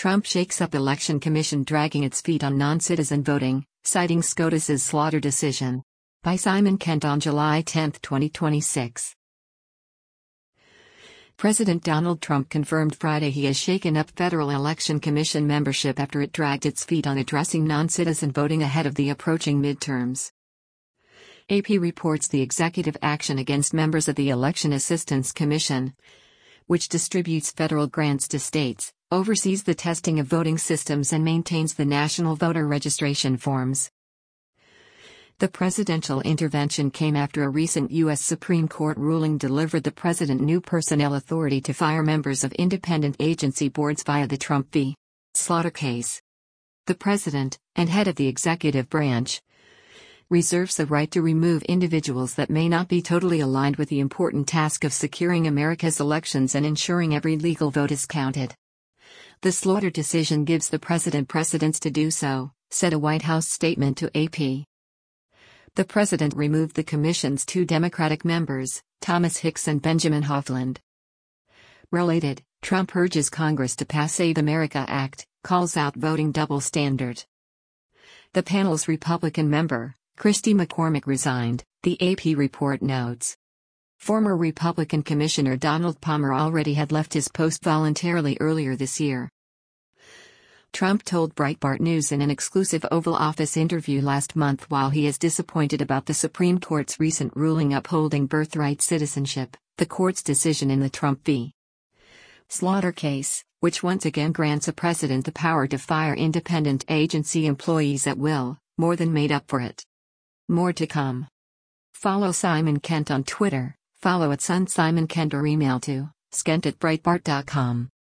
Trump shakes up Election Commission dragging its feet on non-citizen voting, citing SCOTUS's slaughter decision. By Simon Kent on July 10, 2026. President Donald Trump confirmed Friday he has shaken up Federal Election Commission membership after it dragged its feet on addressing non-citizen voting ahead of the approaching midterms. AP reports the executive action against members of the Election Assistance Commission, which distributes federal grants to states, oversees the testing of voting systems and maintains the national voter registration forms. The presidential intervention came after a recent U.S. Supreme Court ruling delivered the president new personnel authority to fire members of independent agency boards via the Trump v. Slaughter case. The president, and head of the executive branch, reserves the right to remove individuals that may not be totally aligned with the important task of securing America's elections and ensuring every legal vote is counted. The Slaughter decision gives the president precedence to do so, said a White House statement to AP. The president removed the commission's two Democratic members, Thomas Hicks and Benjamin Hofland. Related, Trump urges Congress to pass Save America Act, calls out voting double standard. The panel's Republican member, Christy McCormick, resigned, the AP report notes. Former Republican Commissioner Donald Palmer already had left his post voluntarily earlier this year. Trump told Breitbart News in an exclusive Oval Office interview last month while he is disappointed about the Supreme Court's recent ruling upholding birthright citizenship, the court's decision in the Trump v. Slaughter case, which once again grants a president the power to fire independent agency employees at will, more than made up for it. More to come. Follow Simon Kent on Twitter, follow @SunSimonKent or email to skent@breitbart.com.